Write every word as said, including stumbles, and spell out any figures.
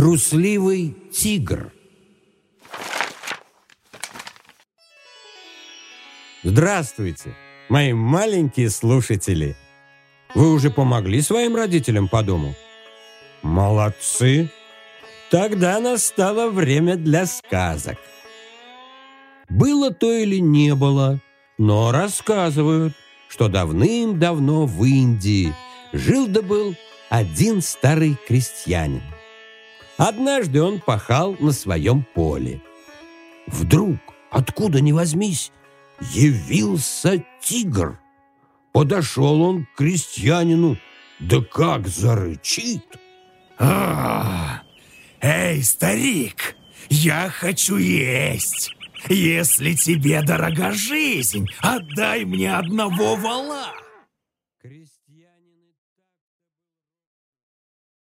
Трусливый тигр. Здравствуйте, мои маленькие слушатели. Вы уже помогли своим родителям по дому? Молодцы! Тогда настало время для сказок. Было то или не было, но рассказывают, что давным-давно в Индии жил да был один старый крестьянин. Однажды он пахал на своем поле. Вдруг, откуда ни возьмись, явился тигр. Подошел он к крестьянину, да как зарычит. А, эй, старик, я хочу есть. Если тебе дорога жизнь, отдай мне одного вола.